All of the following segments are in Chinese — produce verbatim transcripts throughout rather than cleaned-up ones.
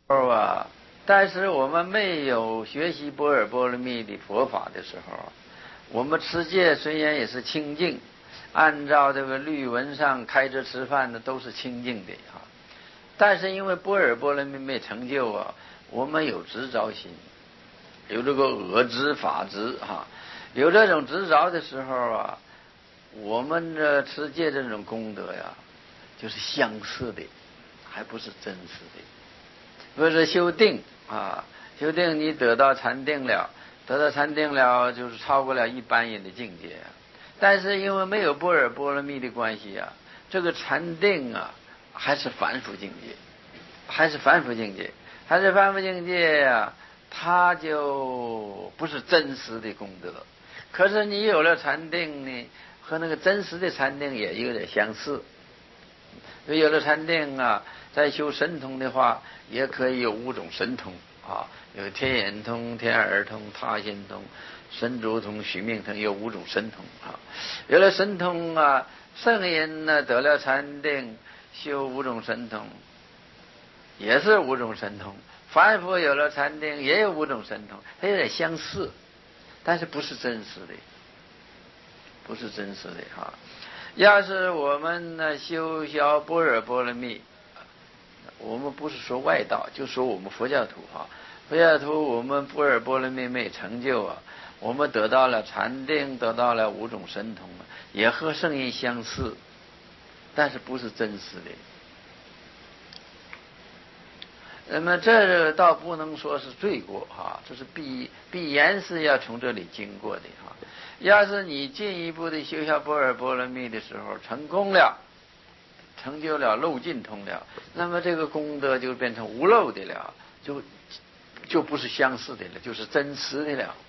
啊，但是我们没有学习般若波罗蜜的佛法的时候，我们持戒虽然也是清净，按照这个律文上开着吃饭的都是清净的啊，但是因为般若波罗蜜没成就啊，我们有执着心，有这个我执法执哈，有这种执着的时候啊，我们的持戒这种功德呀，就是相似的，还不是真实的。不是修定啊，修定你得到禅定了，得到禅定了就是超过了一般人的境界啊。但是因为没有般若波罗蜜的关系啊，这个禅定啊还是凡夫境界，还是凡夫境界，还是凡夫境界呀、啊，它就不是真实的功德。可是你有了禅定呢，和那个真实的禅定也有点相似。有了禅定啊，再修神通的话，也可以有五种神通啊，有天眼通、天耳通、他心通、神足通、须命通，有五种神通啊。有了神通啊，圣人呢得了禅定，修五种神通，也是五种神通。凡夫有了禅定，也有五种神通，它有点相似，但是不是真实的，不是真实的哈。要是我们呢修销般若波罗蜜，我们不是说外道，就说我们佛教徒哈，佛教徒我们般若波罗蜜没成就啊，我们得到了禅定，得到了五种神通，也和圣人相似，但是不是真实的。那么这倒不能说是罪过哈，这是必必然是要从这里经过的哈。要是你进一步的修下般若波罗蜜的时候成功了，成就了漏尽通了，那么这个功德就变成无漏的了，就就不是相似的了，就是真实的了。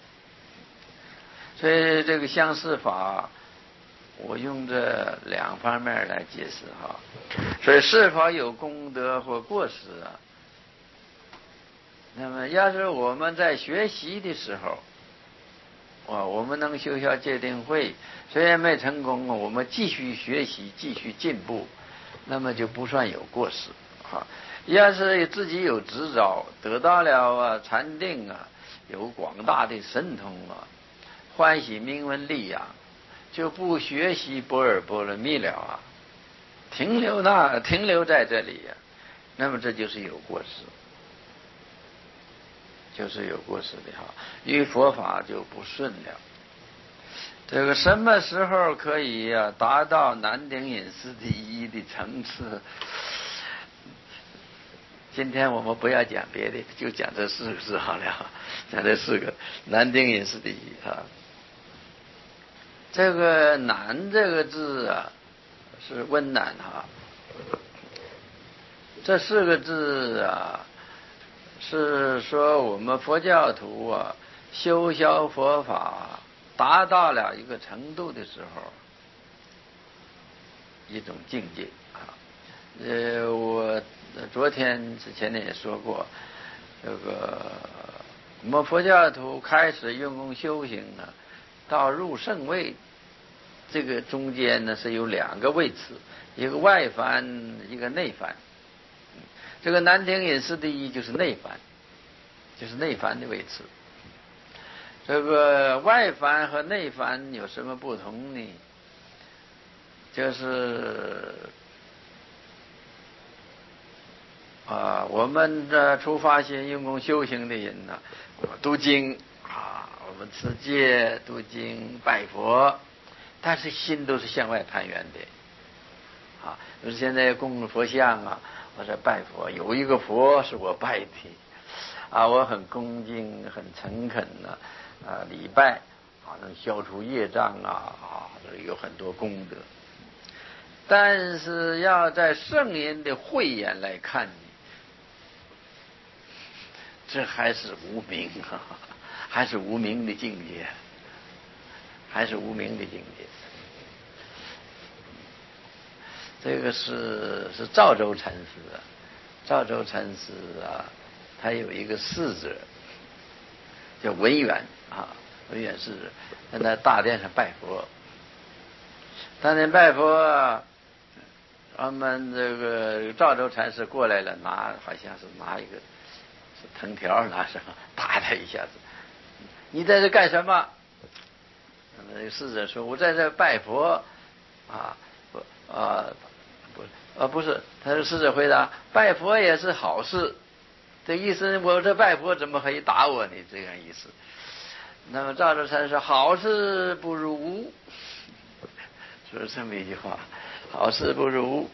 所以这个相似法，我用这两方面来解释哈。所以是否有功德或过失啊？那么要是我们在学习的时候，啊，我们能修下戒定慧，虽然没成功，我们继续学习，继续进步，那么就不算有过失啊。要是自己有执着，得到了啊禅定啊，有广大的神通啊，欢喜名闻利养，就不学习般若波罗蜜了啊，停留那停留在这里呀、啊，那么这就是有过失。就是有过失的哈，与佛法就不顺了。这个什么时候可以啊达到南顶隐士第一的层次？今天我们不要讲别的，就讲这四个字好了，讲这四个南顶隐士第一啊。这个南这个字啊是温暖哈，这四个字啊。是说我们佛教徒啊，修销佛法达到了一个程度的时候，一种境界啊。呃，我昨天之前呢也说过，这个我们佛教徒开始用功修行呢，到入圣位，这个中间呢是有两个位置，一个外凡，一个内凡。这个南顶隐士第一就是内凡，就是内凡的位置。这个外凡和内凡有什么不同呢？就是啊，我们的出发心用功修行的人呢，读经啊，我们持戒、读经、拜佛，但是心都是向外攀缘的啊。就是现在供佛像啊，我在拜佛，有一个佛是我拜的啊，我很恭敬、很诚恳的啊礼拜啊，能消除业障啊啊，有很多功德。但是要在圣人的慧眼来看，这还是无明啊，还是无明的境界，还是无明的境界。这个是是赵州禅师啊，赵州禅师啊，他有一个侍者叫文远啊，文远侍者，在那大殿上拜佛，大殿拜佛啊， 他们这个赵州禅师过来了，拿好像是拿一个是藤条拿什么打他一下子，你在这干什么？那个侍者说：“我在这拜佛。”啊，不啊不啊不是，他说侍者回答：“拜佛也是好事。”这意思，我这拜佛怎么可以打我呢？这样意思。那么赵州禅师说：“好事不如无。”说这么一句话，好事不如无。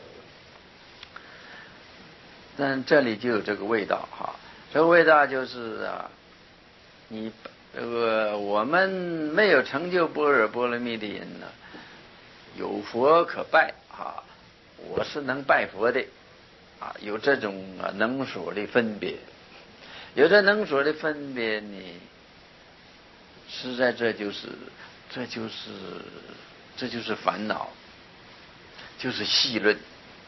但这里就有这个味道哈，这个味道就是啊，你这个我们没有成就般若波罗蜜的人呢，有佛可拜啊，我是能拜佛的啊，有这种啊能所的分别，有这能所的分别呢，实在这就是这就是这就是烦恼，就是戏论。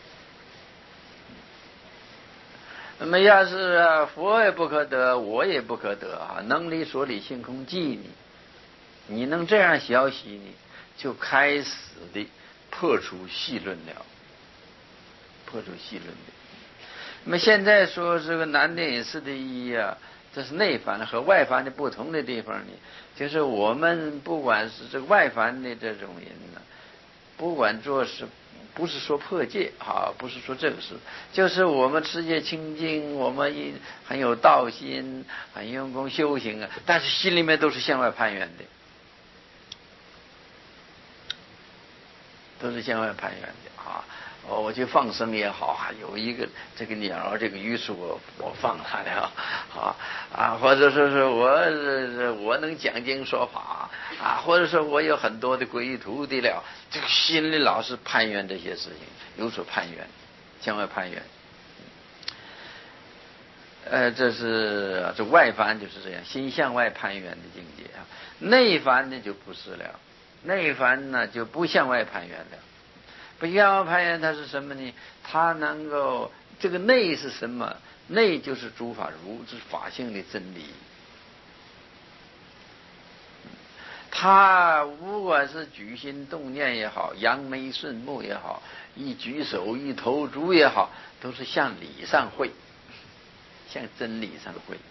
那么要是啊佛也不可得，我也不可得啊，能离所理性空寂呢，你能这样学习呢，就开始的破除戏论了，破除戏论的。那么现在说这个南电隐士的意义啊，这是内凡和外凡的不同的地方呢，就是我们不管是这个外凡的这种人呢，不管做是不是说破戒啊，不是说这个事，就是我们持戒清净，我们很有道心，很用功修行啊，但是心里面都是向外攀缘的，都是向外攀缘的啊。哦，我去放生也好，有一个这个鸟，这个鱼是我我放它的啊啊，或者说是我我能讲经说法啊，或者说我有很多的皈依徒弟了，这个心里老是攀缘这些事情，有所攀缘，向外攀缘。呃，这是这外凡就是这样，心向外攀缘的境界啊。内凡呢就不是了，内凡呢就不向外攀缘了。不向外攀缘，它是什么呢？它能够这个内是什么？内就是诸法如是法性的真理。他不管是举心动念也好，扬眉顺目也好，一举手一投足也好，都是向理上会，向真理上会。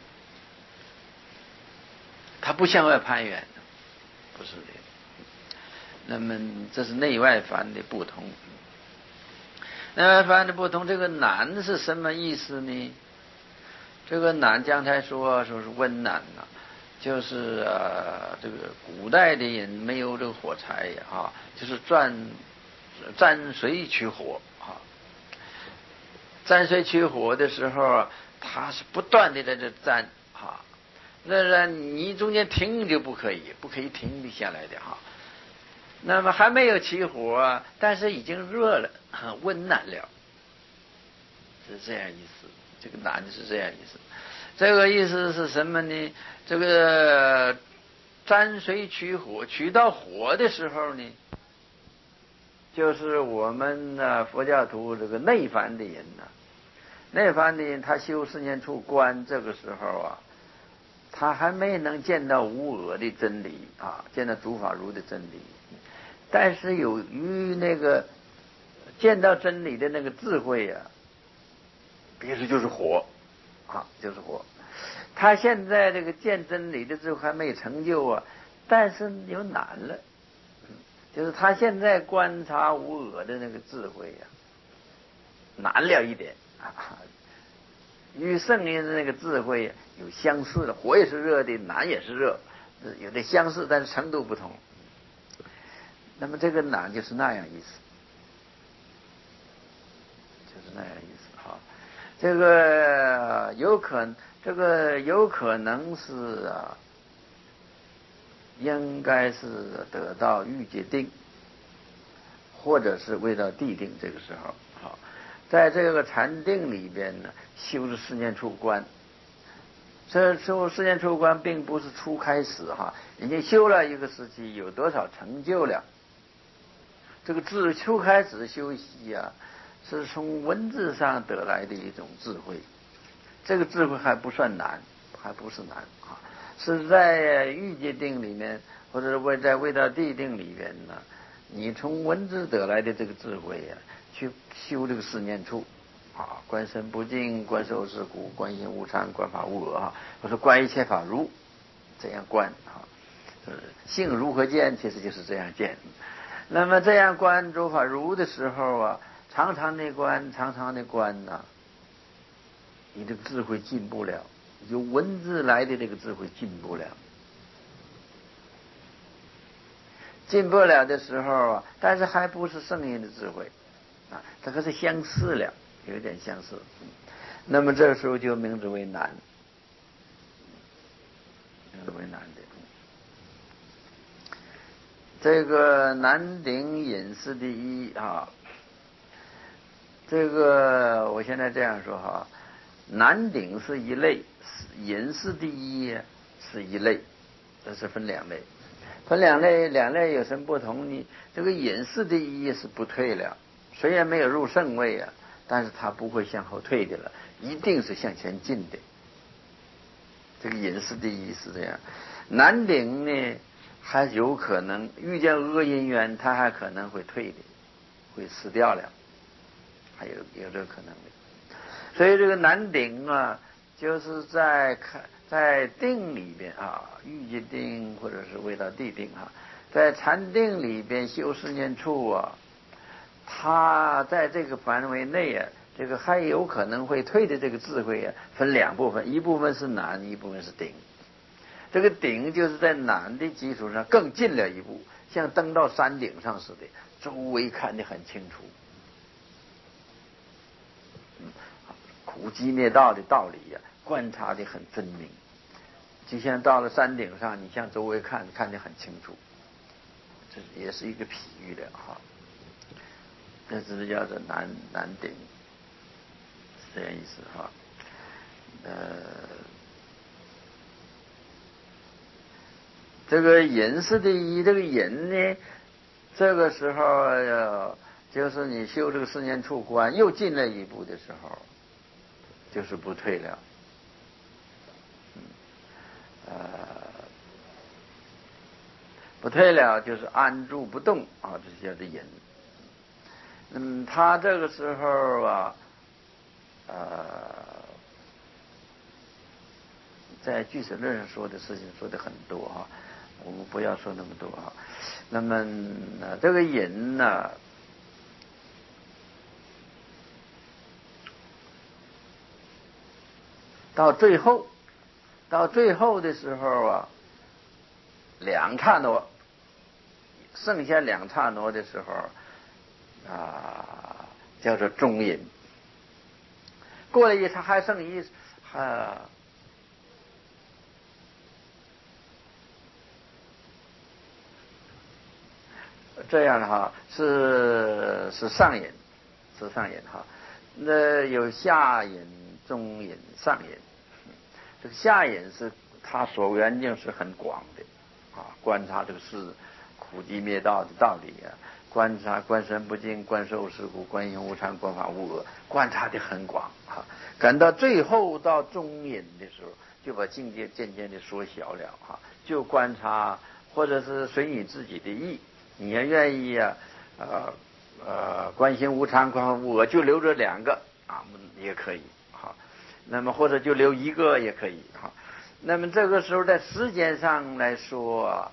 他不向外攀缘，不是的。那么这是内外凡的不同。内外凡的不同，这个难是什么意思呢？这个难刚才说说是温难呐、啊，就是啊，这个古代的人没有这个火柴啊，就是钻沾水取火啊。沾水取火的时候，他是不断的在这沾啊，那你中间停就不可以，不可以停得下来的哈。那么还没有起火，但是已经热了，温难了，是这样意思。这个难是这样意思。这个意思是什么呢？这个沾水取火，取到火的时候呢，就是我们呢佛教徒这个内凡的人呢，内凡的人他修四念处观，这个时候啊，他还没能见到无我的真理啊，见到诸法如的真理。但是由于那个见到真理的那个智慧啊，别说就是火啊，就是火。他现在这个见真理的智慧还没成就啊，但是有难了，就是他现在观察无我的那个智慧啊，难了一点啊，与圣人的那个智慧有相似的，火也是热的，难也是热，有点相似，但是程度不同。那么这个难就是那样意思，就是那样意思哈。这个有可这个有可能是啊，应该是得到欲界定，或者是未到地定。这个时候好，在这个禅定里边呢，修是四念处观。这修四念处观并不是初开始哈，已经修了一个时期，有多少成就了。这个自初开始修习啊，是从文字上得来的一种智慧，这个智慧还不算难，还不是难啊，是在欲界定里面，或者是在未到地定里面呢，你从文字得来的这个智慧啊， 去修这个四念处啊，观身不净，观受是故，观心无常，观法无我啊。我说观一切法如，这样观啊，就是性如何见，其实就是这样见。那么这样观诸法如的时候啊，常常的观，常常的观呐、啊，你这个智慧进不了，由文字来的这个智慧进不了。进不了的时候啊，但是还不是圣人的智慧啊，这个是相似了，有点相似。那么这时候就名字为难，名字为难的。这个南鼎隐士第一啊，这个我现在这样说哈，南鼎是一类，隐士第一是一类，这是分两类。分两类，两类有什么不同呢？这个隐士第一是不退了，虽然没有入圣位啊，但是他不会向后退的了，一定是向前进的。这个隐士第一是这样。南鼎呢，还有可能遇见恶因缘，他还可能会退的，会死掉了，还有有这个可能的。所以这个南鼎啊，就是在看。在定里边啊，欲界定或者是未到地定啊，在禅定里边修四念处啊，他在这个范围内啊，这个还有可能会退的这个智慧啊，分两部分，一部分是难，一部分是顶。这个顶就是在难的基础上更进了一步，像登到山顶上似的，周围看得很清楚。嗯，苦集灭道的道理呀、啊，观察得很分明。就像到了山顶上，你向周围看，看得很清楚，这也是一个比喻的哈。这是叫做南南顶，是这样意思哈。呃，这个隐士第一，这个隐呢，这个时候呃，就是你修这个四念处观又进了一步的时候，就是不退了。呃，不退了就是安住不动啊，这叫做隐。嗯，他这个时候啊，呃，在俱舍论上说的事情说的很多啊，我们不要说那么多啊。那么、呃、这个隐呢，到最后，到最后的时候啊，两刹那，剩下两刹那的时候啊，叫做中隐。过了一刹还剩一啊，这样的哈，是是上隐，是上隐哈。那有下隐、中隐、上隐。这个下隐是它所缘境是很广的啊，观察这个事苦集灭道的道理啊，观察观身不净，观受是故，观行无常，观法无我，观察的很广啊。赶到最后到中隐的时候，就把境界渐渐的缩小了啊，就观察或者是随你自己的意，你要愿意啊，呃呃，观行无常，观法无我，就留着两个啊，也可以哈。那么或者就留一个也可以哈。那么这个时候在时间上来说，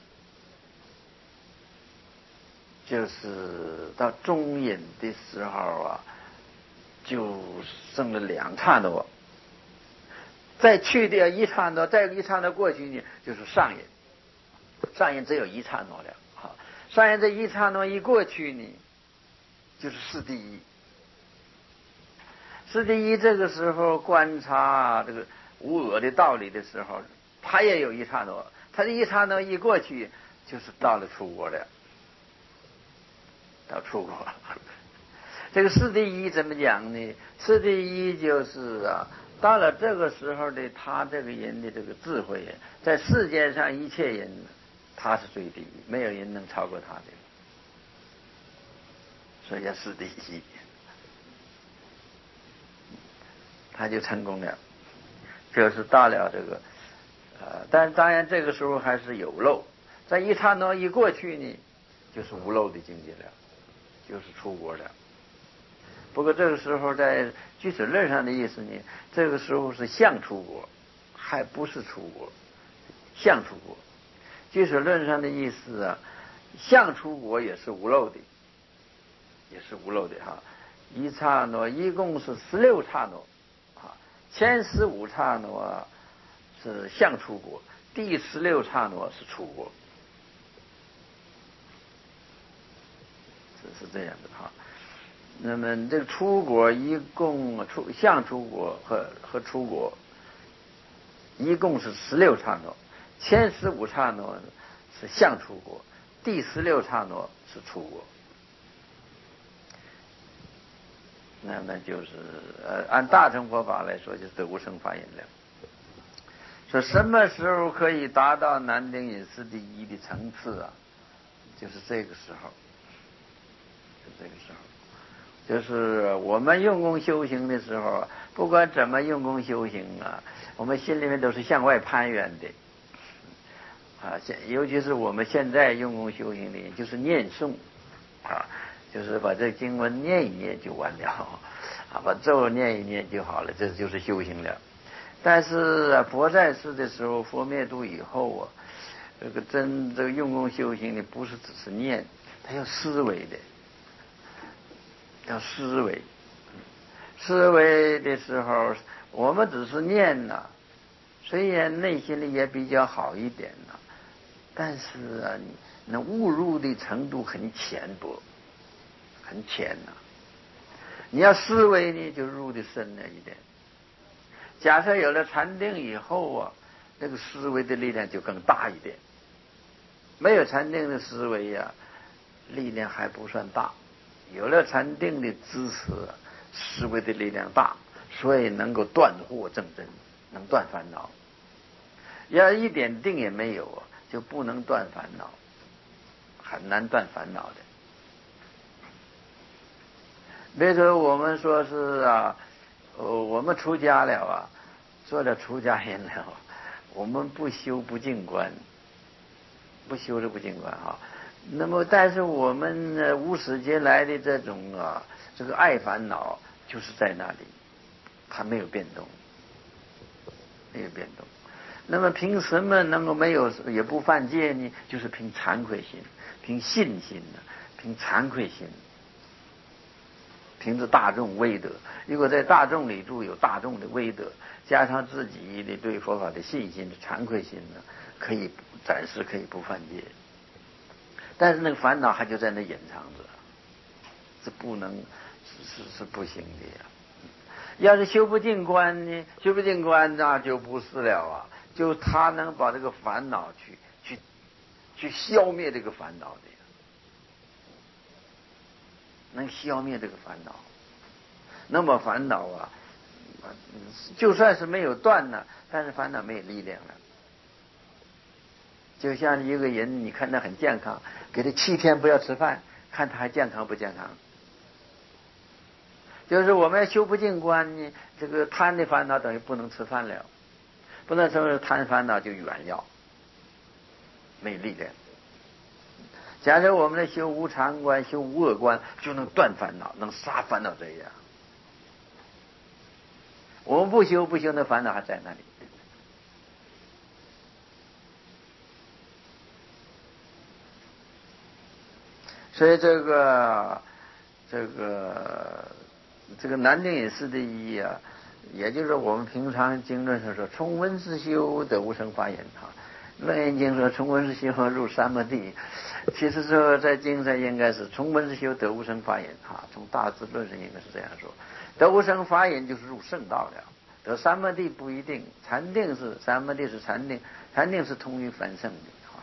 就是到中隐的时候啊，就剩了两刹那，再去掉一刹那，再一刹那过去呢，就是上隐。上隐只有一刹那了，好，上隐这一刹那一过去呢，就是四第一。四第一这个时候观察这个无我的道理的时候，他也有一刹那，他的一刹那一过去，就是到了出国了，到出国。这个四第一怎么讲呢？四第一就是啊，到了这个时候的他这个人的这个智慧，在世界上一切人，他是最第一，没有人能超过他的，所以叫四第一。他就成功了，就是到了这个，呃，但当然这个时候还是有漏，在一刹那一过去呢，就是无漏的境界了，就是出国了。 不过这个时候在居士论上的意思呢，这个时候是相出国，还不是出国，相出国。居士论上的意思啊，相出国也是无漏的，也是无漏的哈。一刹那一共是十六刹那啊，前十五刹那是相出国，第十六刹那是出国，是是这样的哈。那么这个出国一共出相出国和和出国一共是十六刹那，前十五刹那是相出国，第十六刹那是出国。那么就是呃，按大乘佛法来说，就是得无生法忍了。说什么时候可以达到南定隐士第一的层次啊？就是这个时候，就这个时候。就是我们用功修行的时候，不管怎么用功修行啊，我们心里面都是向外攀缘的啊。现尤其是我们现在用功修行的，就是念诵啊，就是把这经文念一念就完了啊，把咒念一念就好了，这就是修行了。但是啊，佛在世的时候，佛灭度以后啊，这个真这个用功修行的不是只是念，它要思维的。要思维，思维的时候，我们只是念呐、啊，虽然内心里也比较好一点呐、啊，但是啊，那误入的程度很浅薄，很浅呐、啊。你要思维呢，就入的深了一点。假设有了禅定以后啊，那个思维的力量就更大一点。没有禅定的思维呀、啊，力量还不算大。有了禅定的支持，思维的力量大，所以能够断惑正真，能断烦恼。要一点定也没有啊，就不能断烦恼，很难断烦恼的。比如说我们说是啊，呃，我们出家了啊，做了出家人了，我们不修不净观，不修是不净观哈。那么，但是我们呢，无始劫来的这种啊，这个爱烦恼就是在那里，它没有变动，没有变动。那么凭什么能够没有也不犯戒呢？就是凭惭愧心，凭信心呢，凭惭愧心，凭着大众威德。如果在大众里住有大众的威德，加上自己的对佛法的信心的惭愧心呢，可以暂时可以不犯戒。但是那个烦恼还就在那隐藏着，这不能是是是不行的呀。要是修不净观呢，修不净观那就不是了啊。就他能把这个烦恼去去去消灭这个烦恼的呀，能消灭这个烦恼。那么烦恼啊，就算是没有断呢，但是烦恼没有力量了。就像一个人，你看他很健康，给他七天不要吃饭，看他还健康不健康。就是我们修不净观呢，这个贪的烦恼等于不能吃饭了，不能吃饭，贪烦恼就远要，没力量。假设我们的修无常观、修无我观，就能断烦恼，能杀烦恼这样。我们不修不修，那烦恼还在那里。所以这个这个这个南定隐士的意义啊，也就是我们平常经论上说，从闻思修得无生法忍哈。楞严经说从闻思修入三摩地，其实说在经上应该是从闻思修得无生法忍哈。从大智论上应该是这样说，得无生法忍就是入圣道了。得三摩地不一定，禅定是三摩地是禅定，禅定是通于凡圣的。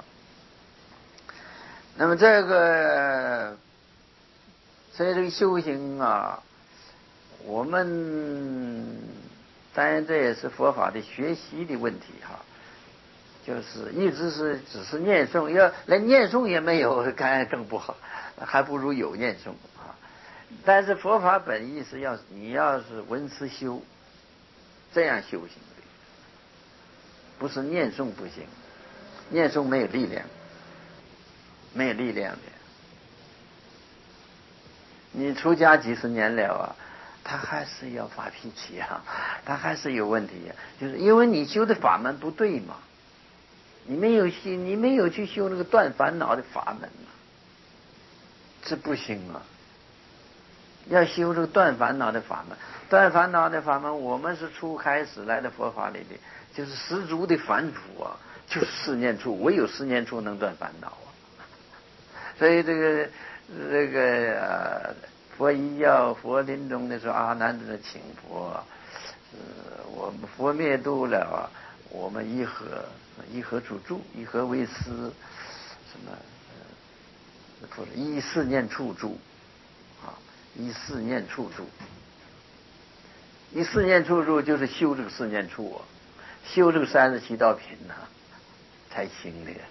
那么这个，所以这个修行啊，我们当然这也是佛法的学习的问题哈，就是一直是只是念诵，要连念诵也没有，该更不好，还不如有念诵啊。但是佛法本意是要你要是闻思修，这样修行的，不是念诵不行，念诵没有力量。没有力量的， 你出家几十年了啊，他还是要发脾气啊，他还是有问题啊，就是因为你修的法门不对嘛，你没有修，你没有去修那个断烦恼的法门啊，这不行啊。要修这个断烦恼的法门，断烦恼的法门，我们是初开始来的佛法里的，就是十足的反腐啊，就是四念处，唯有四念处能断烦恼啊。所以这个这个呃，佛一要佛临终的时候，阿难的请佛，呃，我们佛灭度了啊，我们一合一合处住，一合为师，什么呃，或者依四念处住啊。依四念处住，依四念处住就是修这个四念处啊，修这个三十七道品呐、啊，才行的呀。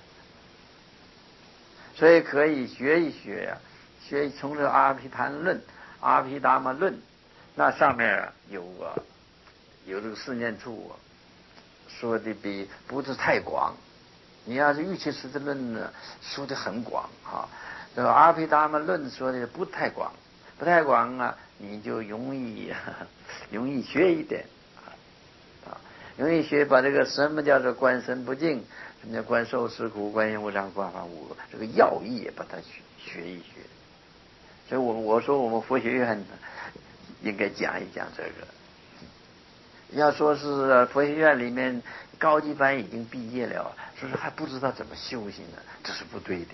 所以可以学一学呀、啊，学从这个阿毗昙论、阿毗达摩论，那上面啊有啊有这个四念处啊，说的比不是太广。你要是玉器实质论呢，说的很广啊，这个阿毗达摩论说的不太广。不太广啊，你就容易容易学一点啊，容易学把这个什么叫做观身不净，什么叫观受是苦，观心无常，观法无我，这个要义也把它学学一学。所以我我说我们佛学院应该讲一讲这个。要说是佛学院里面高级班已经毕业了，说是还不知道怎么修行呢，这是不对的。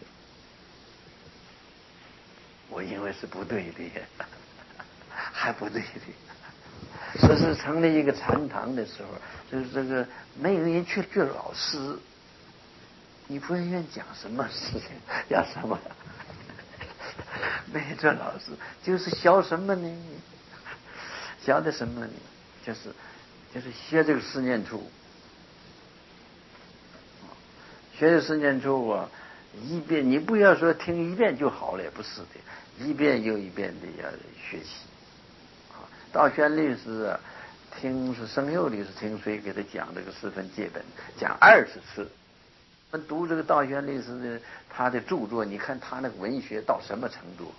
我认为是不对的，还不对的。说是成立一个禅堂的时候，就是这个没有人去做老师，你佛学院讲什么事情，讲什么？没做老师，就是学什么呢？学的什么呢？就是就是学这个四念处，学这四念处啊，一遍你不要说听一遍就好了，也不是的。一遍又一遍的要学习啊！道宣律师啊，听是生佑律师听谁给他讲这个四分戒本，讲二十次。我们读这个道宣律师的他的著作，你看他那个文学到什么程度？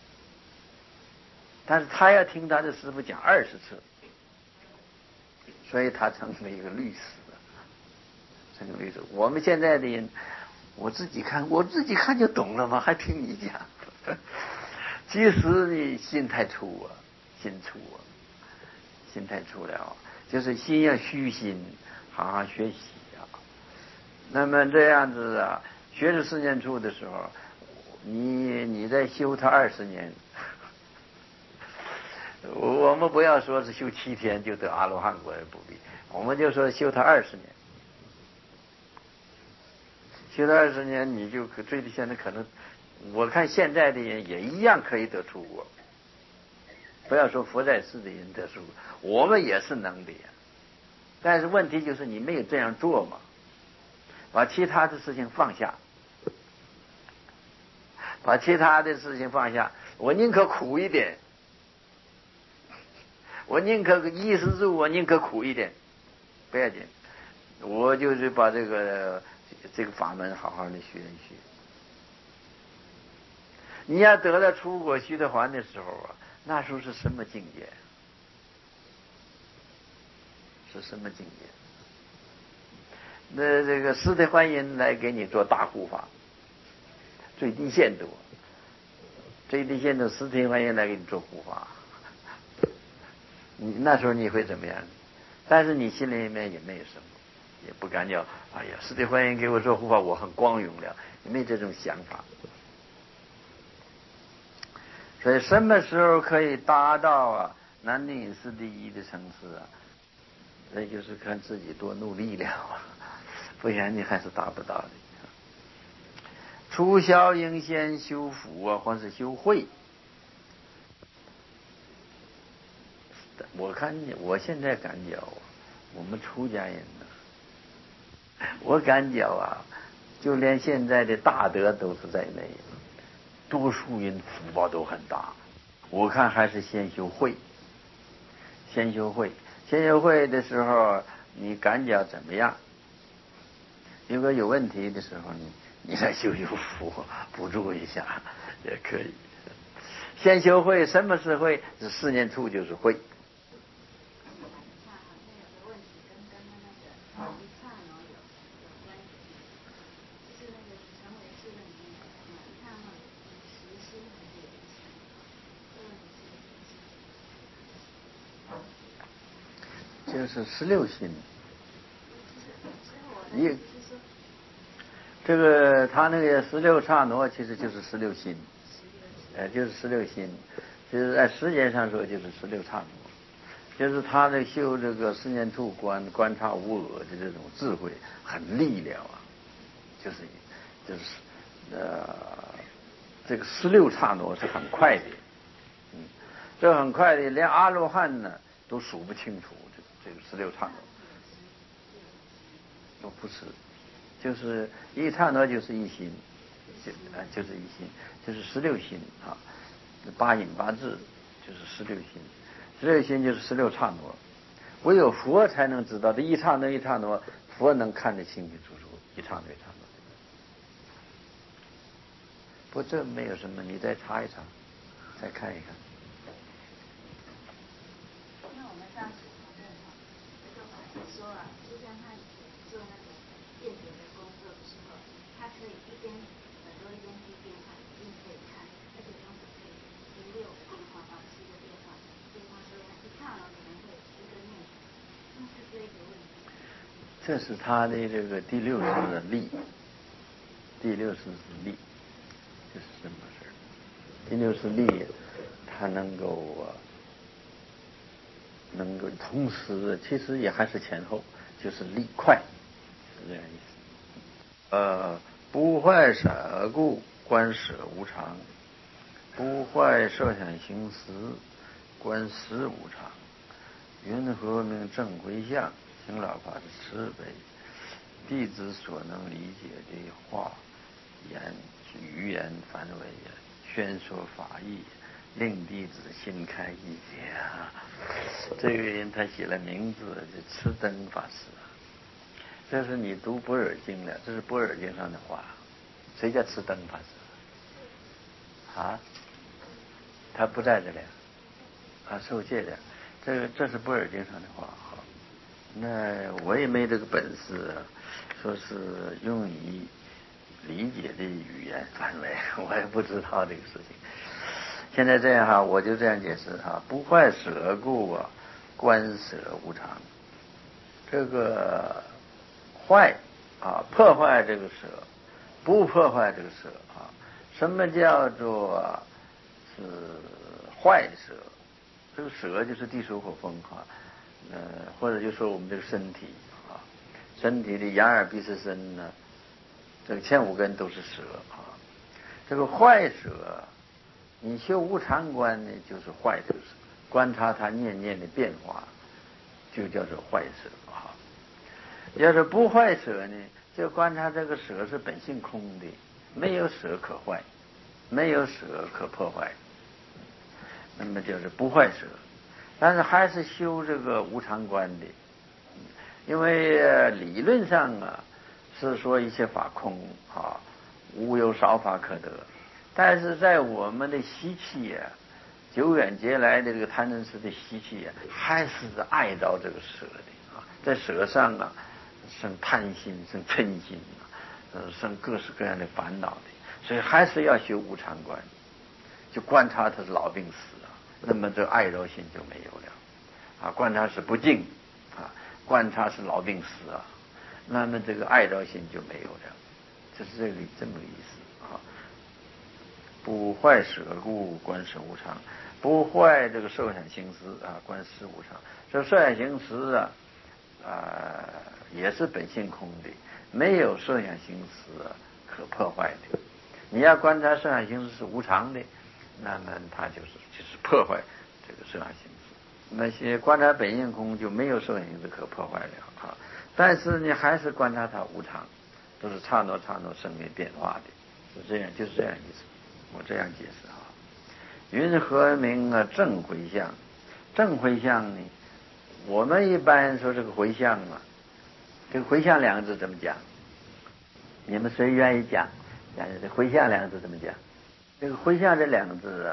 但是他要听他的师傅讲二十次，所以他成了一个律师，成了律师。我们现在的人，我自己看，我自己看就懂了吗？还听你讲？其实你心太粗啊，心粗啊，心太粗了，就是心要虚心，好好学习啊。那么这样子啊，学这四念处的时候，你你再修它二十年，我们不要说是修七天就得阿罗汉果，不必，我们就说修它二十年，修它二十年，你就可最低限度可能。我看现在的人也一样可以得出国，不要说佛在世的人得出国，我们也是能的呀。但是问题就是你没有这样做嘛，把其他的事情放下，把其他的事情放下，我宁可苦一点，我宁可衣食住，我宁可苦一点，不要紧，我就是把这个这个法门好好的学一学。你要得了出果须得还的时候啊，那时候是什么境界？是什么境界？那这个师得欢迎来给你做大护法，最低限度，最低限度师得欢迎来给你做护法，你那时候你会怎么样？但是你心里面也没有什么，也不敢讲，哎呀，师得欢迎给我做护法，我很光荣了，也没这种想法。所以什么时候可以达到啊男女四第一的层次啊？那就是看自己多努力了啊，不然你还是达不到的。出孝应先修福啊，或是修慧。我看我现在感觉啊，我们出家人呢，我感觉啊，就连现在的大德都是在内，多数人福报都很大。我看还是先修慧，先修慧，先修慧的时候，你感觉怎么样？如果有问题的时候，你你来修修福，补助一下也可以。 先修慧，什么是慧？是四念处就是慧。就是十六心，一这个他那个十六刹那其实就是十六心，呃，就是十六心，就是在时间上说就是十六刹那，就是他的修这个四念处观观察无我的这种智慧很利了啊，就是就是呃这个十六刹那是很快的，嗯，这很快的，连阿罗汉呢都数不清楚。这个十六刹那都不是，就是一刹那就是一心，就啊就是一心，就是十六心啊，八隐八智就是十六心，十六心就是十六刹那，唯有佛才能知道这一刹那一刹那，佛能看得清清楚楚，一刹那一刹那。不，这没有什么，你再查一查，再看一看。 说啊，就像他做那个辨别的工作的时候，他可以一边耳朵一边听电话，一边可以看，而且同时可以听六个电话到七个电话，电话所以他一看了可能会一个念头，那是这个问题。 这是他的这个第六识的力，第六识是力，这是这么回事。第六识力，他能够啊。能够同时，其实也还是前后，就是力快，是这样意思。呃，不坏舍故，观舍无常；不坏设想行识，观识无常。云何名正回向？行老法的慈悲，弟子所能理解的话言语言范围言，宣说法义。令弟子心开意解啊！这个人他写了名字，就持灯法师。这是你读般若经了，这是般若经上的话。谁叫持灯法师？啊？他不在这里啊，受戒的。这个这是般若经上的话。好，那我也没这个本事，说是用你理解的语言范围，我也不知道这个事情。现在这样哈，我就这样解释哈：不坏舍故啊，观舍无常。这个坏啊，破坏这个舍，不破坏这个舍啊。什么叫做是坏舍？这个舍就是地水火风哈，呃，或者就说我们这个身体啊，身体的眼耳鼻舌身呢，这个前五根都是舍啊。这个坏舍。你修无常观呢，就是坏的舍，观察它念念的变化，就叫做坏舍啊。要是不坏舍呢，就观察这个舍是本性空的，没有舍可坏，没有舍可破坏，那么就是不坏舍。但是还是修这个无常观的，因为理论上啊是说一切法空啊，无有少法可得。但是在我们的习气呀、啊，久远劫来的这个贪嗔痴的习气呀、啊，还是爱着这个舍的啊，在舍上啊，生贪心、生嗔心啊，呃，生各式各样的烦恼的，所以还是要修无常观，就观察他是老病死啊，那么这爱着心就没有了啊，观察是不净啊，观察是老病死啊，那么这个爱着心就没有了，就是这个这么个意思啊。不坏舍故，观舍无常；不坏这个受想行识啊，观识无常。这受想行识啊，啊、呃、也是本性空的，没有受想行识啊可破坏的。你要观察受想行识是无常的，那么它就是就是破坏这个受想行识。那些观察本性空就没有受想行识可破坏了啊。但是你还是观察它无常，都是刹那刹那生灭变化的，是这样，就是这样意思。我这样解释啊，云何名啊正回向？正回向呢？我们一般说这个回向啊，这个回向两个字怎么讲？你们谁愿意讲？讲这回向两个字怎么讲？这个回向这两个字啊，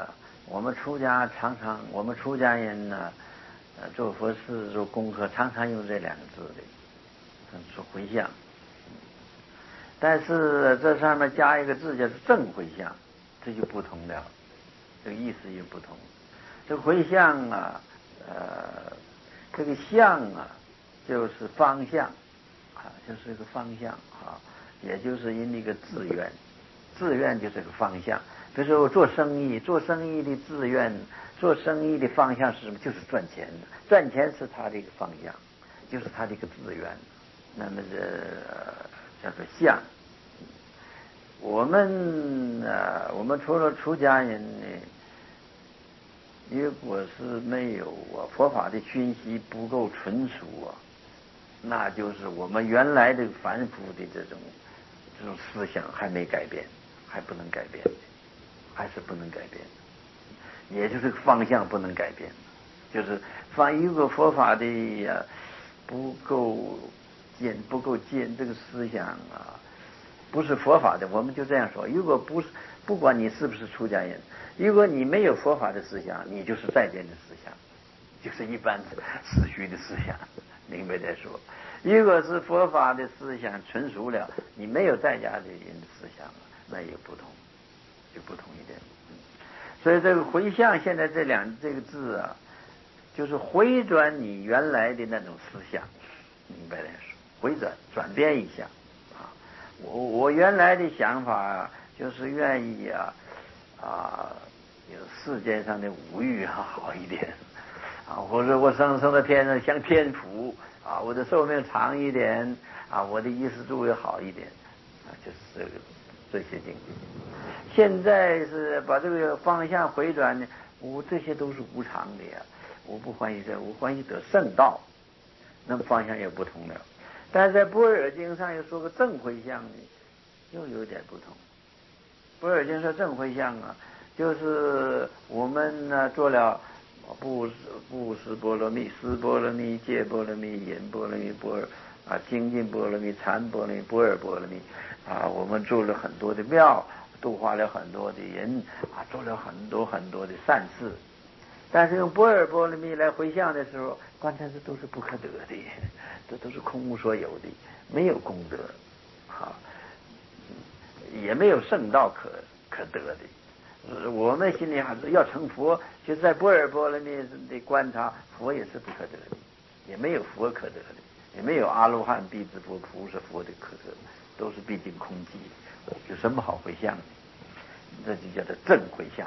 我们出家常常，我们出家人呢，呃，做佛事做功课，常常用这两个字的，是回向。但是这上面加一个字叫做正回向，这就不同了，这个意思也不同。这个回向啊，呃，这个向啊，就是方向啊，就是一个方向啊，也就是因那个志愿，志愿就是个方向。比如说我做生意，做生意的志愿，做生意的方向是什么？就是赚钱，赚钱是他的一个方向，就是他的一个志愿。那么这、呃、叫做向。我们啊，我们除了出家人呢，如果是没有啊佛法的熏习不够纯熟啊，那就是我们原来的凡夫的这种这种思想还没改变，还不能改变，还是不能改变，也就是方向不能改变，就是方如果佛法的呀、啊、不够坚不够坚，这个思想啊。不是佛法的，我们就这样说。如果不是，不管你是不是出家人，如果你没有佛法的思想，你就是在间的思想，就是一般世虚的思想。明白再说。如果是佛法的思想纯熟了，你没有在家的人的思想，那也不同，就不同一点。所以这个回向，现在这两这个字啊，就是回转你原来的那种思想。明白来说，回转转变一下。我我原来的想法就是愿意啊啊，有世界上的五欲啊好一点啊，或者我生生到天上像天福啊，我的寿命长一点啊，我的衣食住也好一点啊，就是这个这些境界。现在是把这个方向回转呢，我这些都是无常的呀，我不欢喜这，我欢喜得圣道，那么方向也不同了。但是在《般若经》上又说个正回向呢，又有点不同。《般若经》说正回向啊，就是我们呢做了布施、布施波罗蜜、施波罗蜜、戒波罗蜜、忍波罗蜜、般若啊、精进波罗蜜、禅波罗蜜、般若波罗蜜啊，我们做了很多的庙，度化了很多的人啊，做了很多很多的善事。但是用般若波罗蜜来回向的时候，观察这都是不可得的，这都是空无所有的，没有功德，啊，也没有圣道可可得的。我们心里还是要成佛，就在般若波罗蜜的观察，佛也是不可得的，也没有佛可得的，也没有阿罗汉、辟支佛、菩萨佛的可得，都是毕竟空寂，有什么好回向的？这就叫做正回向。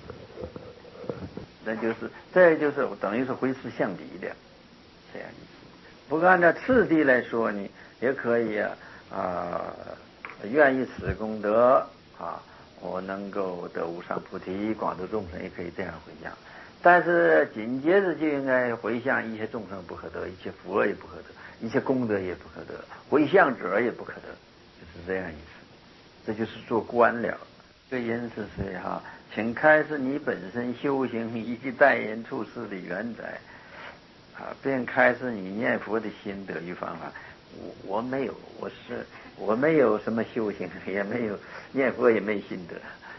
那就是，这就是等于是回师向敌的这样意思。不过按照次第来说呢，也可以啊啊，愿意此功德啊，我能够得无上菩提，广度众生，也可以这样回向。但是紧接着就应该回向一切众生不可得，一切佛也不可得，一切功德也不可得，回向者也不可得，就是这样意思。这就是做官了。这因是谁哈？请开示你本身修行以及待人处事的原则啊，并开示你念佛的心得与方法。我我没有，我是我没有什么修行，也没有念佛，也没心得。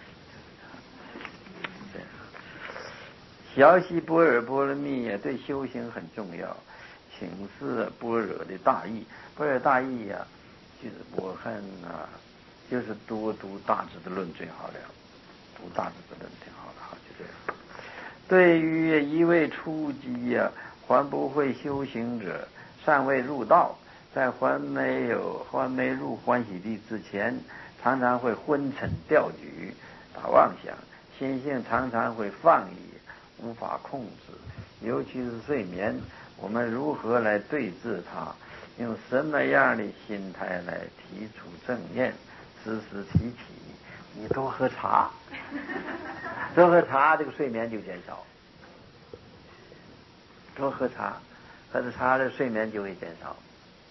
小习般若波罗蜜也对修行很重要，请示般若的大义。般若大义呀、啊，就是我看啊，就是多读大智的论最好了。读大智的论挺好的，好就这样。对于一位初级呀、啊，还不会修行者，尚未入道，在还没有还没入欢喜地之前，常常会昏沉掉举，打妄想，心性常常会放逸，无法控制，尤其是睡眠，我们如何来对治它？用什么样的心态来提出正念，时时提起？你多喝茶，多喝茶，这个睡眠就减少。多喝茶，喝着茶的睡眠就会减少。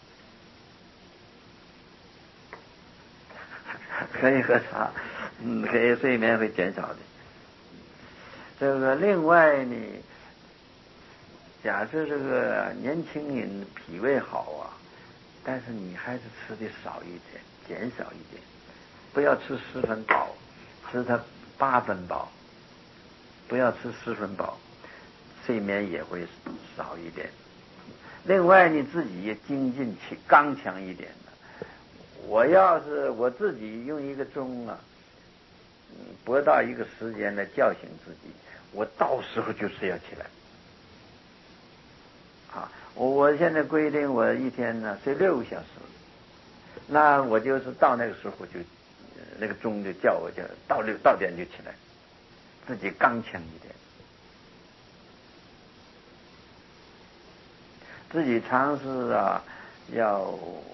可以喝茶，嗯，可以睡眠会减少的。这个另外呢，假设这个年轻人脾胃好啊，但是你还是吃的少一点，减少一点，不要吃十分饱，吃它八分饱。 不要吃十分饱，睡眠也会少一点。另外你自己也精进起刚强一点的。我要是我自己用一个钟啊，不到一个时间来叫醒自己，我到时候就是要起来。啊，我我现在规定我一天呢睡六个小时，那我就是到那个时候就那个钟就叫我，就到六到点就起来，自己刚强一点，自己尝试啊，要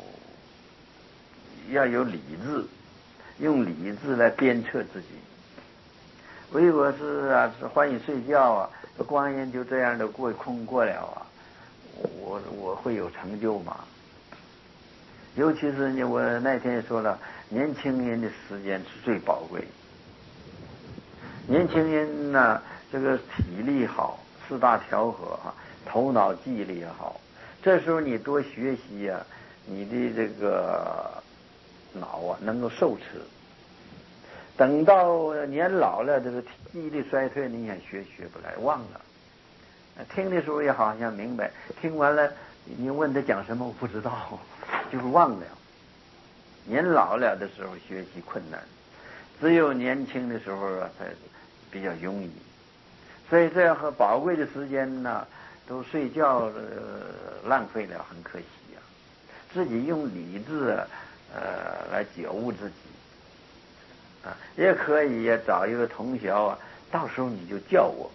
要有理智，用理智来鞭策自己。如果是啊是欢喜睡觉啊，光阴就这样的过空过了啊，我我会有成就吗？尤其是你，我那天也说了，年轻人的时间是最宝贵。年轻人呢、啊，这个体力好，四大调和啊，头脑记忆力也好，这时候你多学习啊，你的这个脑啊能够受持。等到年老了，这个记忆力衰退，你想学学不来，忘了。听的时候也好像明白，听完了你问他讲什么我不知道，就是忘了。年老了的时候学习困难，只有年轻的时候啊才比较容易。所以这样和宝贵的时间呢，都睡觉、呃、浪费了，很可惜啊。自己用理智啊，呃来觉悟自己啊，也可以找一个同学啊，到时候你就叫我。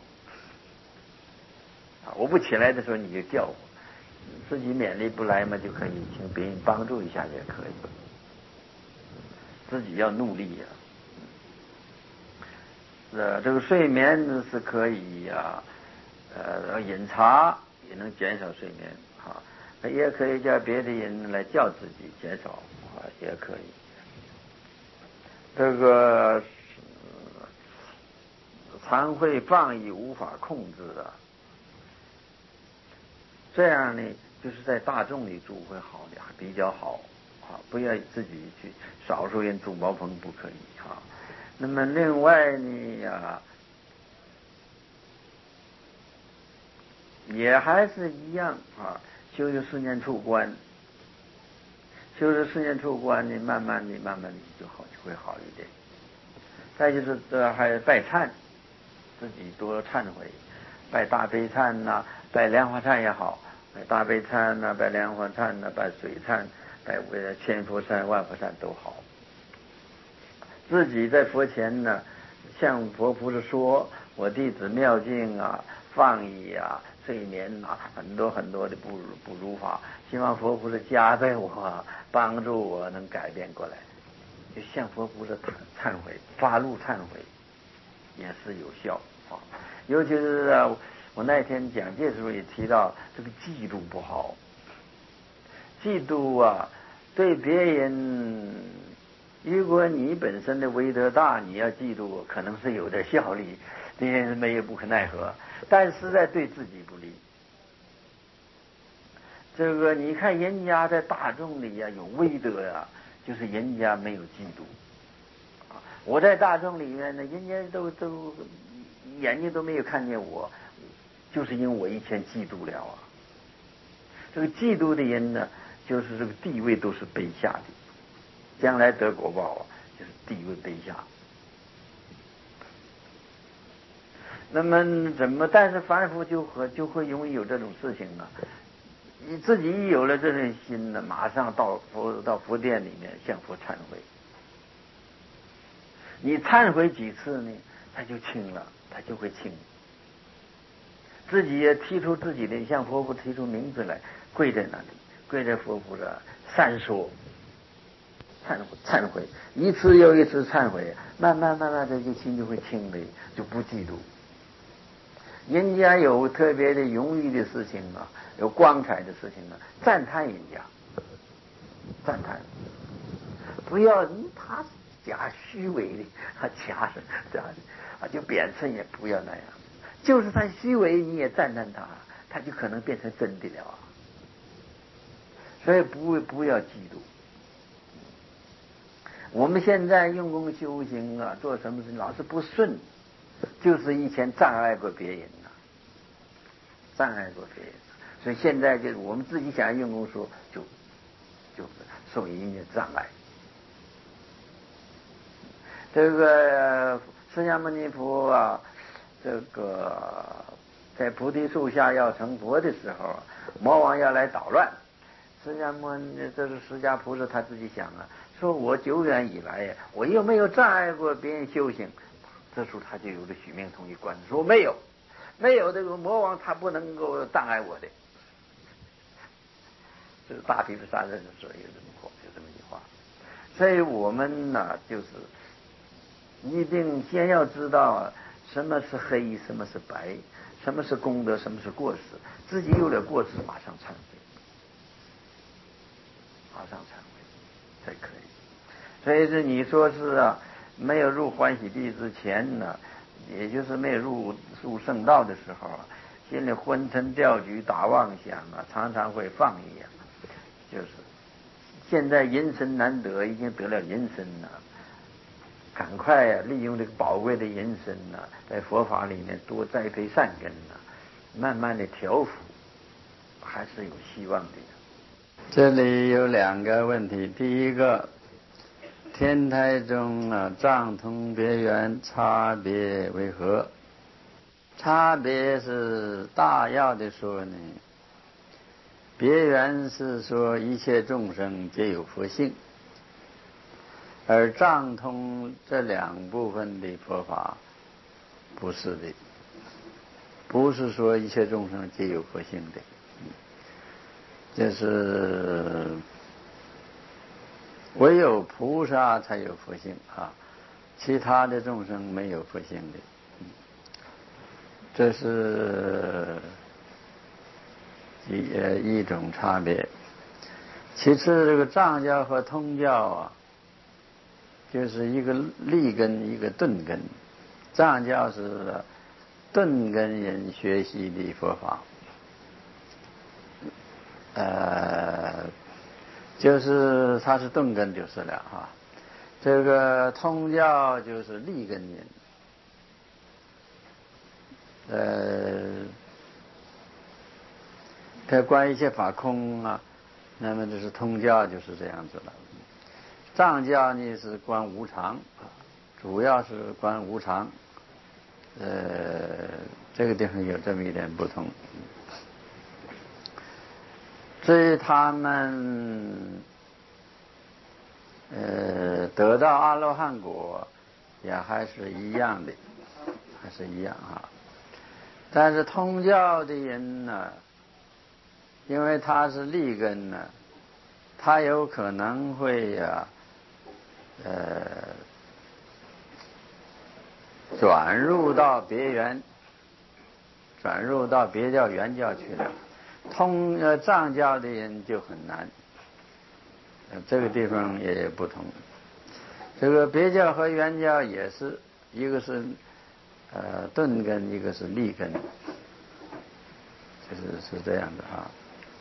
我不起来的时候你就叫我，自己勉力不来嘛，就可以请别人帮助一下也可以，自己要努力呀、啊。呃，这个睡眠是可以呀、啊，呃，饮茶也能减少睡眠啊，也可以叫别的人来叫自己减少啊，也可以。这个常会放逸无法控制的。这样呢，就是在大众里住会好的，比较好啊，不要自己去少数人住茅棚不可以啊。那么另外呢呀，也还是一样啊，修修四念处观，修修四念处观呢，慢慢的、慢慢的就好，就会好一点。再就是这还拜忏，自己多忏悔，拜大悲忏呐、啊，拜莲花忏也好。拜大悲忏呐、啊，拜莲花忏呐、啊，拜水忏，拜千佛忏、万佛忏都好。自己在佛前呢，向佛菩萨说：“我弟子妙境啊，放逸啊，睡眠啊，很多很多的不不如法，希望佛菩萨加在我，帮助我能改变过来。”就向佛菩萨忏悔，发怒忏悔，也是有效啊。尤其是啊。我那天讲解的时候也提到，这个嫉妒不好。嫉妒啊，对别人，如果你本身的威德大，你要嫉妒，可能是有点效力，别人没有不可奈何，但实在对自己不利。这个你看人家在大众里呀、啊、有威德呀、啊，就是人家没有嫉妒。啊，我在大众里面呢，人家都都眼睛都没有看见我。就是因为我以前嫉妒了啊，这个嫉妒的人呢，就是这个地位都是卑下的，将来得果报啊，就是地位卑下。那么怎么？但是凡夫就会就会容易有这种事情啊。你自己一有了这种心呢，马上到佛到佛殿里面向佛忏悔。你忏悔几次呢，他就轻了，他就会轻。自己也提出自己的，向佛菩萨提出名字来，跪在那里，跪在佛菩萨三说，忏悔，忏悔，一次又一次忏悔，慢慢慢慢的就心就会轻的，就不嫉妒。人家有特别的荣誉的事情啊，有光彩的事情啊，赞叹人家，赞叹，不要他假虚伪的，他假的这样的啊，就贬称也不要那样。就是他虚伪，你也赞叹他，他就可能变成真的了啊。所以不不要嫉妒。我们现在用功修行啊，做什么事情老是不顺， 就是以前障碍过别人呐、啊，障碍过别人，所以现在就是我们自己想用功说，就就受一些障碍。这个释迦牟尼佛啊，这个在菩提树下要成佛的时候，魔王要来捣乱。释迦牟尼，这是释迦菩萨他自己想啊，说我久远以来呀，我又没有障碍过别人修行。这时候他就有了许命同一观，说没有，没有这个魔王他不能够障碍我的。这是大毗婆沙人说有这么话，有这么一句话。所以我们呢，就是一定先要知道什么是黑，什么是白，什么是功德，什么是过失。自己有了过失，马上忏悔，马上忏悔才可以。所以是你说是啊，没有入欢喜地之前呢，也就是没有入入圣道的时候啊，心里昏沉掉举，打妄想啊，常常会放逸啊。就是现在人身难得，已经得了人身了，赶快啊，利用这个宝贵的人身呢，在佛法里面多栽培善根呢，慢慢的调伏，还是有希望的。这里有两个问题，第一个，天台中啊，藏通别圆差别为何？差别是大要的说呢，别圆是说一切众生皆有佛性，而藏通这两部分的佛法不是的，不是说一切众生皆有佛性的，这是唯有菩萨才有佛性啊，其他的众生没有佛性的，这是一呃一种差别。其次，这个藏教和通教啊，就是一个立根，一个顿根。藏教是顿根人学习的佛法，呃，就是它是顿根就是了哈。这个通教就是立根人，呃，它关于一切法空啊，那么就是通教就是这样子了。藏教呢是观无常，主要是观无常，呃，这个地方有这么一点不同。至于他们呃得到阿罗汉果，也还是一样的，还是一样啊。但是通教的人呢，因为他是立根呢，他有可能会呀、啊，呃，转入到别圆，转入到别教原教去了。通呃藏教的人就很难，呃，这个地方也有不同。这个别教和原教也是一个是呃顿根，一个是立根，就是是这样的啊。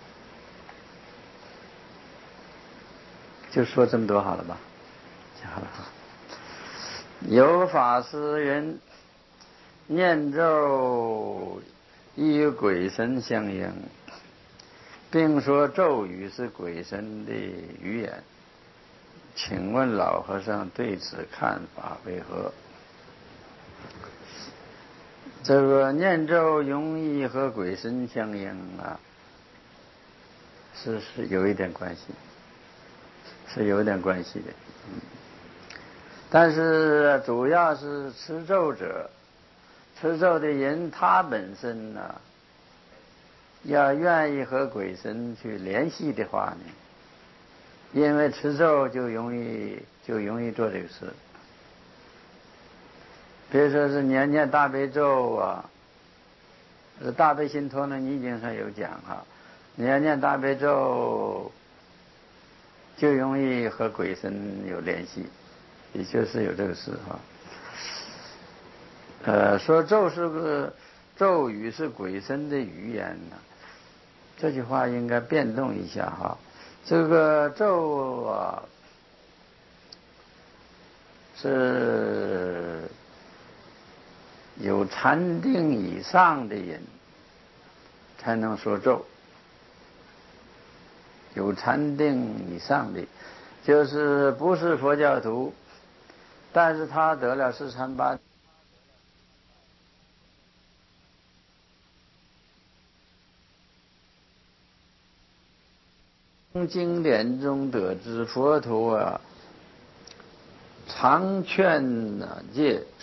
就说这么多好了吧？好了。有法师云：念咒亦与鬼神相应，并说咒语是鬼神的语言，请问老和尚对此看法为何？这个念咒容易和鬼神相应啊，是是有一点关系，是有点关系的。嗯，但是主要是持咒者，持咒的人他本身呢、啊，要愿意和鬼神去联系的话呢，因为持咒就容易就容易做这个事。比如说是念念大悲咒啊，大悲心陀罗尼经上有讲哈、啊，念念大悲咒就容易和鬼神有联系，的确是有这个事哈、啊。呃，说咒是个咒语是鬼神的语言呢、啊，这句话应该变动一下哈。这个咒啊是有禅定以上的人才能说咒。有禅定以上的，就是不是佛教徒，但是他得了四禅八从经典中得知，佛陀啊常劝啊戒